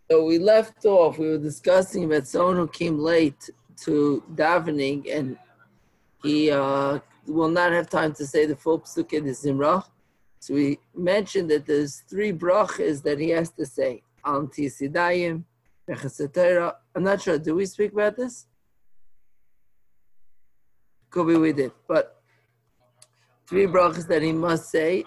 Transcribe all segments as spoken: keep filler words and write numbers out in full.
So we left off, we were discussing about someone who came late to davening and he uh, will not have time to say the full psuk in the Zimra. So we mentioned that there's three brachas that he has to say. Al Tisidayim, Bechasatera. I'm not sure, did we speak about this? Could be we did, but three brachas that he must say,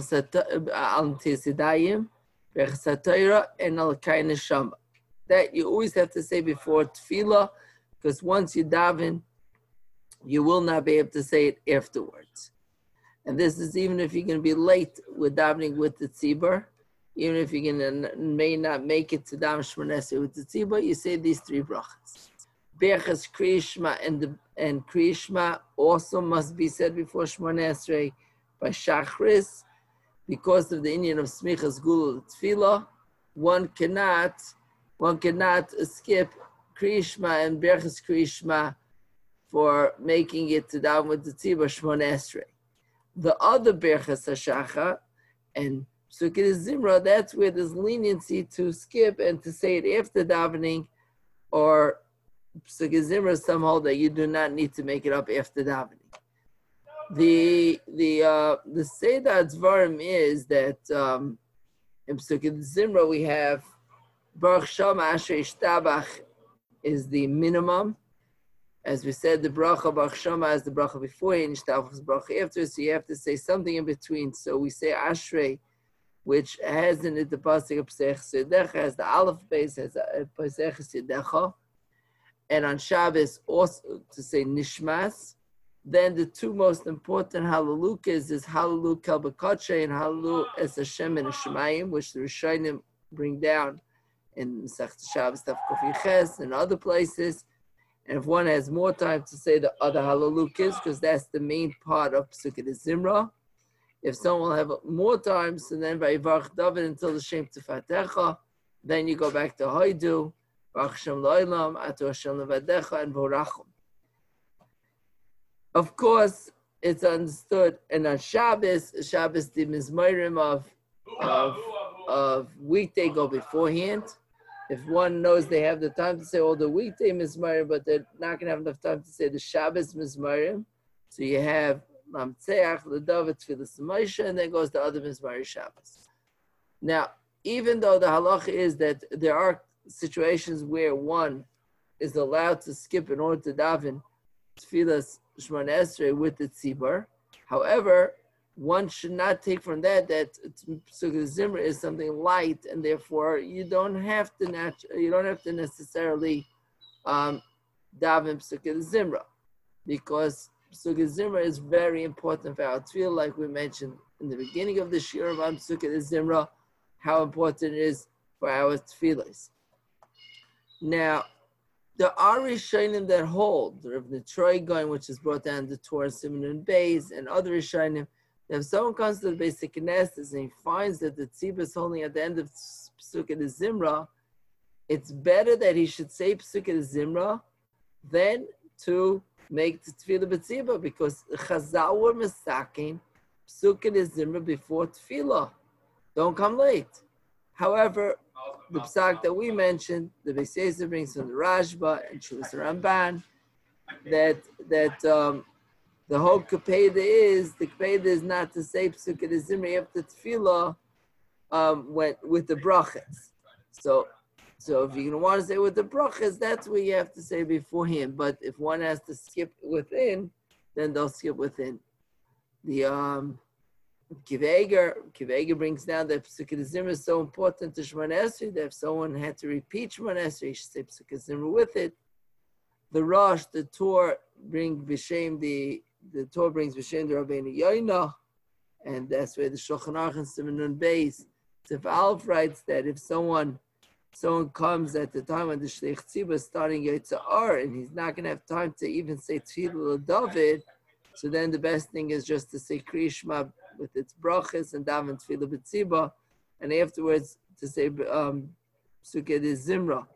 Al Tisidayim, Bechasatera, and Al Kain Neshama. That you always have to say before tefillah, because once you daven, you will not be able to say it afterwards. And this is even if you're going to be late with davening with the tzibur, even if you're going to may not make it to daven Shmoneh Esrei with the tzibur, you say these three brachas. Berachas Kriyishma and the and Kriyishma also must be said before Shmoneh Esrei by Shachris, because of the Indian of Smichas Gulul Tefillah. One cannot one cannot skip Kriyishma and Berachas Kriyishma for making it to daven with the tzibur Shmoneh Esrei. The other Berachas HaShachar and Psukei Zimra, that's where there's leniency to skip and to say it after davening, or Psukei Zimra somehow that you do not need to make it up after davening. The the uh, the Seder Dvarim is that um, in Psukei Zimra we have Baruch Shama Asher Ishtabach is the minimum. As we said, the bracha Baruch Shama is the bracha before, and Ishtabach is the bracha after, so you have to say something in between. So we say Ashrei, which has in it the pasuk of Pesach Sedecha, has the Aleph base, has a Pesach Sedecha, and on Shabbos also to say Nishmas. Then the two most important Hallelujahs is Hallelu Kel B'Kodshay and Hallelu Es Hashem and Shemayim, which the Rishonim bring down in Masechet Shabbos Daf Kuf Yiches and other places. And if one has more time to say the other Hallelujahs, because that's the main part of Psukei Zimra. If someone will have more time, so then Vayivarach David until the Shem Tefatecha, then you go back to Hoidu, Baruch Hashem Lo'ilam, Atu Hashem Levadecha, and Vorachim. Of course, it's understood, and on Shabbos, Shabbos the Mizmorim of, of, of weekday go beforehand. If one knows they have the time to say all the weekday Mizmorim, but they're not going to have enough time to say the Shabbos Mizmorim, so you have Mamtzeach, L'David, Tfilas Moshe, and then goes the other Mizmorim Shabbos. Now, even though the halacha is that there are situations where one is allowed to skip in order to daven Tfilas Shmoneh Esrei with the tzibur, however, one should not take from that that Psukei Zimra is something light, and therefore you don't have to nat- you don't have to necessarily um, daven Psukei Zimra, because Psukei Zimra is very important for our tefillah, like we mentioned in the beginning of the shiur on Psukei Zimra, how important it is for our tefillahs. Now, there are Rishonim that hold, the Rav Nitroy going, which is brought down the Torah Siman and Beis, and other Rishonim. If someone comes to the basic Knesset and he finds that the tzibur is holding at the end of Psukei Zimra, it's better that he should say Psukei Zimra than to make the tefillah b'tzibur, because Chazal were misaking Psukei Zimra before tefillah. Don't come late. However, the psak that we mentioned, the Beis Yosef brings from the Rashba and Shuvas Ramban, that that um, the whole kapeda is the kapeda is not to say Psukei Zimra after tefillah um, when with the brachas. So, so if you're gonna want to say with the brachas, that's what you have to say beforehand. But if one has to skip within, then they'll skip within. The um, Kiveger Kiveger brings down that Psukei Zimra is so important to Shmoneh Esrei that if someone had to repeat Shmoneh Esrei, he should say Psukei Zimra with it. The Rosh, the Torah bring B'Shem the the Torah brings B'Shem the Rabbeinu Yoina, and that's where the Shulchan Aruch and Siman Nun Beis Tzif Aleph writes that if someone someone comes at the time when the Shleich Tzibur is starting Yitzhar and he's not going to have time to even say Tefillah David, so then the best thing is just to say Kriyishma with its brachas and daven Tefillah B'Tzibur, and afterwards to say um, Psukei Zimra.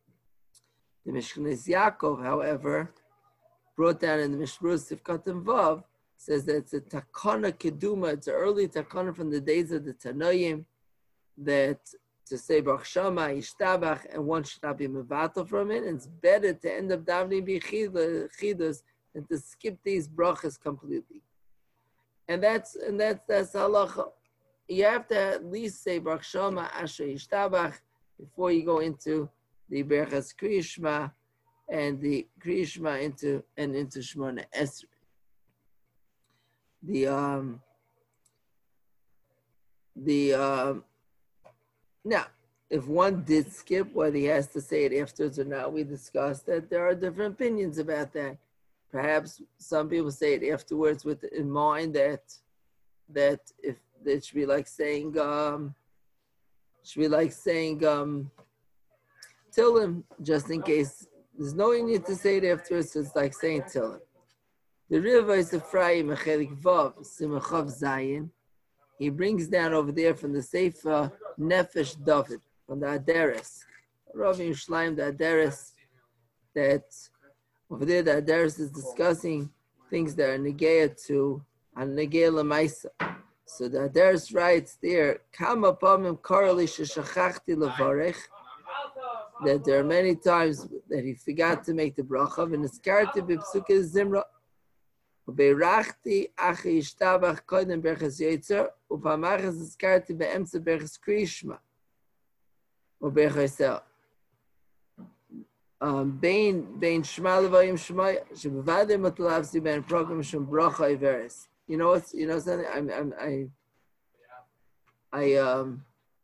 The Mishkanes Yaakov, however, brought down in the Mishmurus Sifkat and Vav, says that it's a takana keduma, it's an early takana from the days of the Tanoim, that to say Baruch Shama, Yishtabach, and one should not be mevatel from it. And it's better to end up davening b'chidus than to skip these brachas completely. And that's and that's that's halacha. You have to at least say Baruch Shama Asher Yishtabach before you go into the Berachas Kriyishma and the Kriyishma into and into Shemona Esrei. The um the um now if one did skip, whether he has to say it afterwards or not, we discussed that there are different opinions about that. Perhaps some people say it afterwards with in mind that that if it should be like saying um should be like saying um Tillim, just in case there's no need to say it afterwards, so it's like saying Tillim. The Riva is the Ephraim Mechelik Vav Simachav Zayin. He brings down over there from the Sefer Nefesh David, from the Aderes. Rav Yerushalayim, the Aderes, that over there the Aderes is discussing things that are Negeya to and Negeya Lamaisa. So the Aderes writes there, Kama Pamim Karali Sheshachachti Levarech, that there are many times that he forgot to make the bracha, and it's karti b'psukei zimra. Ubeirachti achi yishtabach koden berachas yetzer, upamachas is karti be'emtza berachas kriyishma. Ubeirachas um bein bein shema levayim shemaya shebevadim matlavsi ben program shum bracha iveres. You know what's you know something? I'm I'm I I um.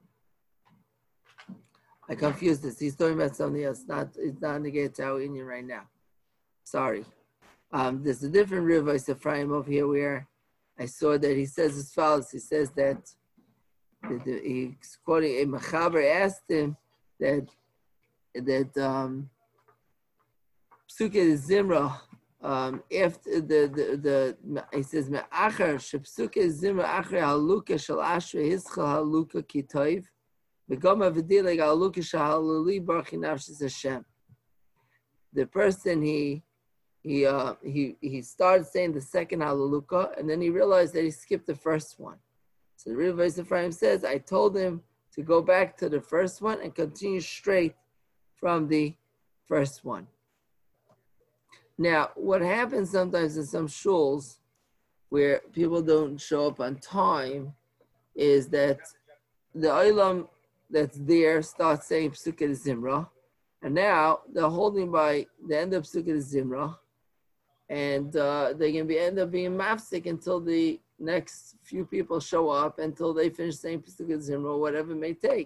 I confused this. He's talking about something else. Not it's not negated to our Indian right now. Sorry. Um, there's a different Riva Ephraim over here where I saw that he says as follows. He says that, that the, he's quoting a Mechaber asked him that that um Psuke Zimra um after the the the he says Me'achar Shepsuke Zimra Achar Haluka Shal Ashra Hischal Haluka Kitayv. The person he he uh he he started saying the second hallelujah and then he realized that he skipped the first one. So the Riva Ephraim says, I told him to go back to the first one and continue straight from the first one. Now, what happens sometimes in some shuls where people don't show up on time is that the olam that's there starts saying Psukkah Zimra, and now they're holding by the end of Psukkah Zimra, and uh, they can be end up being mafsik until the next few people show up until they finish saying Psukkah Zimra, whatever it may take.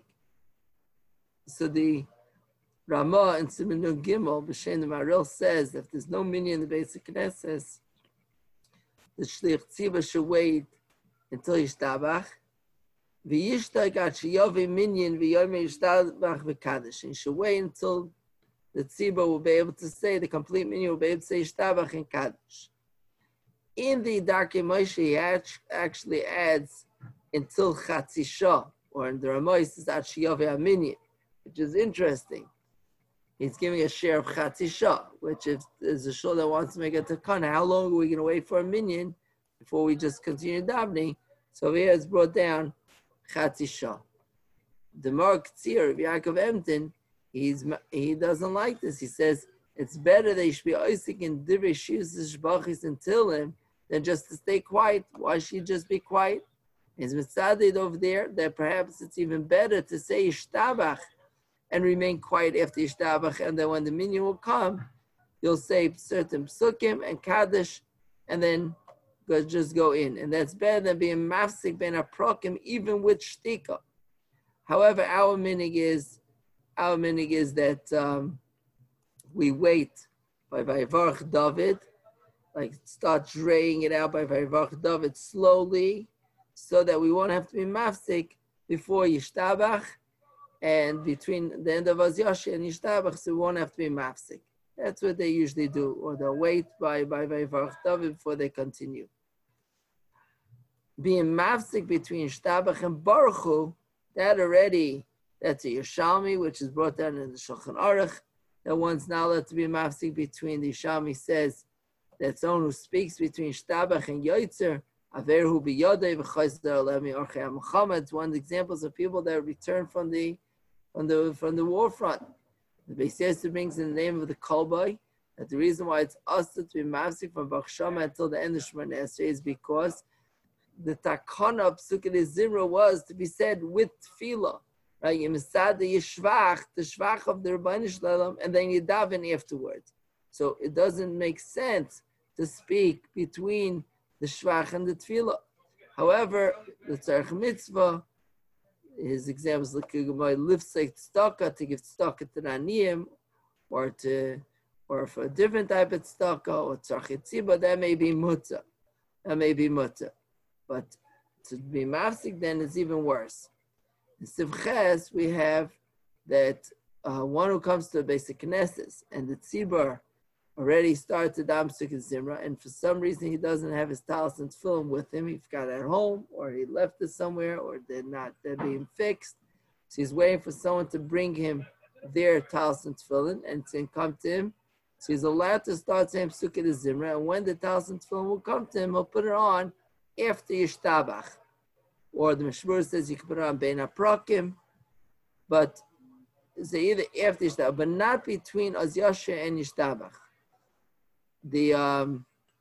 So the Ramah and Siman Nun Gimel B'Shem the Maril says that if there's no minyan in the basic Knesset, the Shlich Tziva should wait until Yishtabach. V'yishtag at sheyavi minyan v'yomei yishtabach v'kaddish. And should wait until the tzibah will be able to say, the complete minyan will be able to say yishtabach and kaddish. In the Darkei Moshe, he actually adds until chatzisha, or in the Ramah, he says at sheyavi minyan, which is interesting. He's giving a share of chatzisha, which if there's a shul that wants to make a takana, how long are we going to wait for a minyan before we just continue davening? So here it's brought down chatzisha. The Mark Tzir of Yaakov Emton, he's he doesn't like this. He says it's better they should be oisik in divrei shivus shbachis and tilim than just to stay quiet. Why should you just be quiet? He's mitzadid over there that perhaps it's even better to say yishtabach and remain quiet after yishtabach, and then when the minyan will come, you'll say certain psukim and kaddish, and then go, just go in. And that's better than being mafsik ben aprokim, even with shtika. However, our minig is, our minig is that um, we wait by Vayivarach David, like start draying it out by Vayivarach David slowly, so that we won't have to be mafsik before yishtabach, and between the end of Azyashi and yishtabach, so we won't have to be mafsik. That's what they usually do, or they'll wait by by Vayivarach David before they continue. Being mafsik between yishtabach and Baruch Hu, that already, that's a Yerushalmi, which is brought down in the Shulchan Aruch, that one's not allowed to be mafsik between. The Yerushalmi says that someone who speaks between Shtabach and Yotzer, Averhu biyodei v'chayzer alemi orchei Muhammad. It's one of the examples of people that return from the from the from the war front. The Beis Yosef brings in the name of the Kolbai that the reason why it's also to be mafsik from Baruch Shama until the end of Shemona Esrei is because the takana of Psukei Zimra was to be said with tefillah. Right? You misad the yishvach, the shvach of the Rebbeinu Shalom, and then you daven afterwards. So it doesn't make sense to speak between the shvach and the tefillah. However, the tzarich mitzvah, his examples like lifts like tzedakah to give tzedakah to raniyim, or to, or for a different type of tzedakah, or tzarich tzibah, that may be mutzah. That may be mutzah. But to be mafsik then is even worse. In Sivches, we have that uh, one who comes to a basic Knesset and the tzibur already started Dam Psukei Zimra, and for some reason he doesn't have his talis and film with him. He forgot at home, or he left it somewhere, or they're not, they're being fixed. So he's waiting for someone to bring him their talis and tefillin and to come to him. So he's allowed to start saying Psukei Zimra, and when the talis and tefillin will come to him, he'll put it on after Yishtabach. Or the Mishmur says you can put it on Bein HaPrakim, but say either after Yishtabach, but not between Az Yasha and Yishtabach. The um,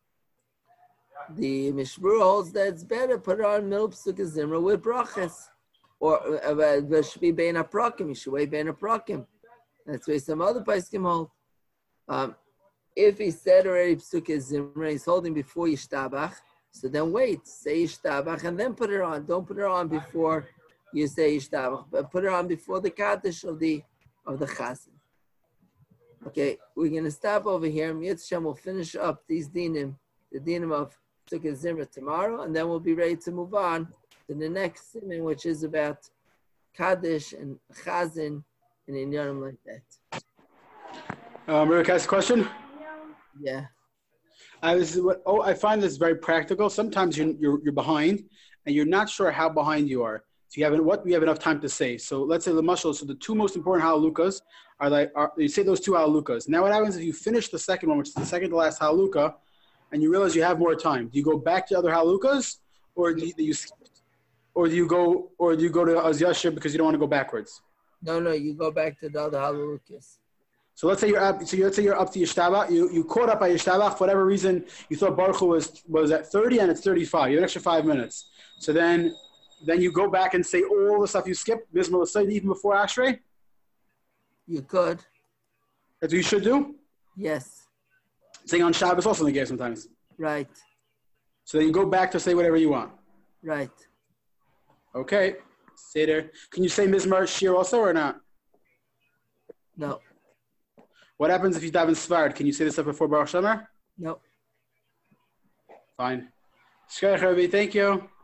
the Mishmur holds that it's better to put it on middle Psukei Zimra with brachas, or uh, there should be Bein HaPrakim. You should wait Bein HaPrakim. That's why some other poskim hold. Um, if he said already Psukei Zimra, he's holding before Yishtabach. So then wait, say Yishtabach and then put it on. Don't put it on before you say Yishtabach, but put it on before the Kaddish of the of the Chazan. Okay, we're going to stop over here. Mitzvah will finish up these dinim, the dinim of Psukei Zimra tomorrow, and then we'll be ready to move on to the next siman, which is about Kaddish and Chazan and inyanim like that. Um, Rick, ask a question? Yeah. I was, oh, I find this very practical. Sometimes you're, you're, you're behind and you're not sure how behind you are. So you have what we have enough time to say. So let's say the mashal. So the two most important halalukas are like, are, you say those two halalukas. Now what happens if you finish the second one, which is the second to last halaluka, and you realize you have more time? Do you go back to other halalukas, or do you, do you or do you go, or do you go to Az Yashir because you don't want to go backwards? No, no, you go back to the other halalukas. So let's say you're up. So let's say you're up to Yishtabach. You you caught up by Yishtabach for whatever reason. You thought Baruch Hu was was at thirty and it's thirty-five. You have an extra five minutes. So then, then you go back and say all the stuff you skipped. Bismillah Sayyid even before Ashrei. You could. That's what you should do. Yes. Saying on Shabbos also in the game sometimes. Right. So then you go back to say whatever you want. Right. Okay. Say there. Can you say Mizmar Shir also or not? No. What happens if you daven Svard? Can you say this up before Baruch Shemer? No. Fine. Thank you.